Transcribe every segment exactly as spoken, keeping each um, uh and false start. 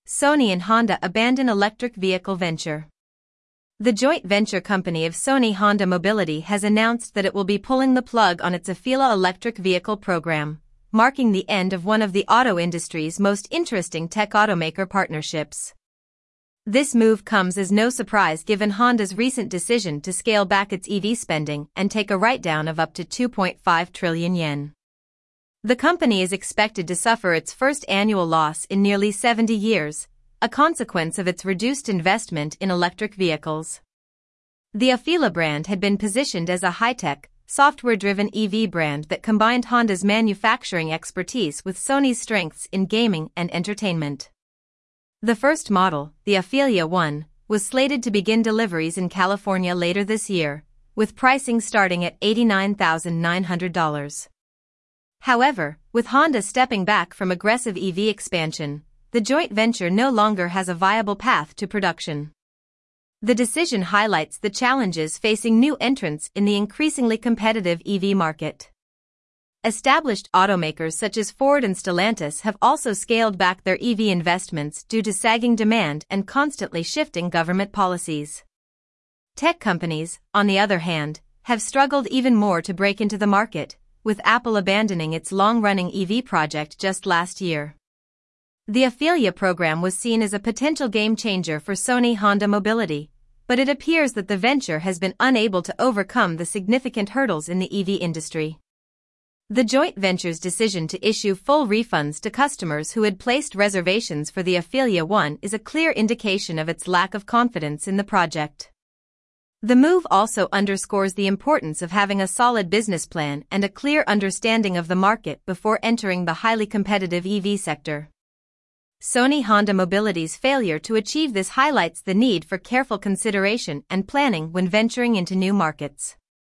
Sony and Honda abandon electric vehicle venture. The joint venture company of Sony Honda Mobility has announced that it will be pulling the plug on its Afeela electric vehicle program, marking the end of one of the auto industry's most interesting tech automaker partnerships. This move comes as no surprise given Honda's recent decision to scale back its E V spending and take a write-down of up to two point five trillion yen. The company is expected to suffer its first annual loss in nearly seventy years, a consequence of its reduced investment in electric vehicles. The Afeela brand had been positioned as a high-tech, software-driven E V brand that combined Honda's manufacturing expertise with Sony's strengths in gaming and entertainment. The first model, the Afeela One, was slated to begin deliveries in California later this year, with pricing starting at eighty-nine thousand nine hundred dollars. However, with Honda stepping back from aggressive E V expansion, the joint venture no longer has a viable path to production. The decision highlights the challenges facing new entrants in the increasingly competitive E V market. Established automakers such as Ford and Stellantis have also scaled back their E V investments due to sagging demand and constantly shifting government policies. Tech companies, on the other hand, have struggled even more to break into the market, with Apple abandoning its long-running E V project just last year. The Afeela program was seen as a potential game-changer for Sony Honda Mobility, but it appears that the venture has been unable to overcome the significant hurdles in the E V industry. The joint venture's decision to issue full refunds to customers who had placed reservations for the Afeela One is a clear indication of its lack of confidence in the project. The move also underscores the importance of having a solid business plan and a clear understanding of the market before entering the highly competitive E V sector. Sony Honda Mobility's failure to achieve this highlights the need for careful consideration and planning when venturing into new markets.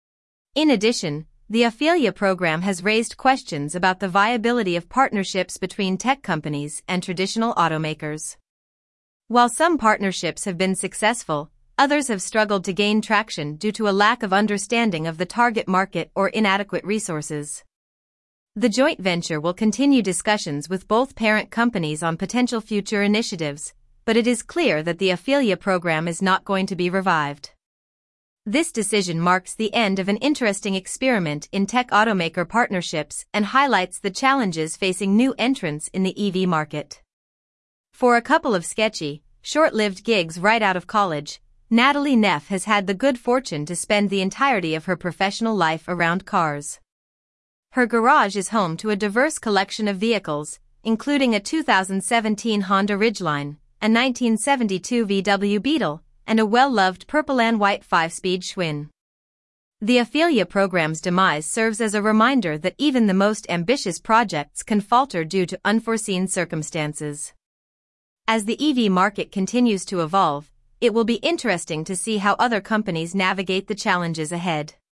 In addition, the Afeela program has raised questions about the viability of partnerships between tech companies and traditional automakers. While some partnerships have been successful, others have struggled to gain traction due to a lack of understanding of the target market or inadequate resources. The joint venture will continue discussions with both parent companies on potential future initiatives, but it is clear that the Afeela program is not going to be revived. This decision marks the end of an interesting experiment in tech automaker partnerships and highlights the challenges facing new entrants in the E V market. For a couple of sketchy, short-lived gigs right out of college, Natalie Neff has had the good fortune to spend the entirety of her professional life around cars. Her garage is home to a diverse collection of vehicles, including a two thousand seventeen Honda Ridgeline, a nineteen seventy-two V W Beetle, and a well-loved purple and white five-speed Schwinn. The Afeela program's demise serves as a reminder that even the most ambitious projects can falter due to unforeseen circumstances. As the E V market continues to evolve, it will be interesting to see how other companies navigate the challenges ahead.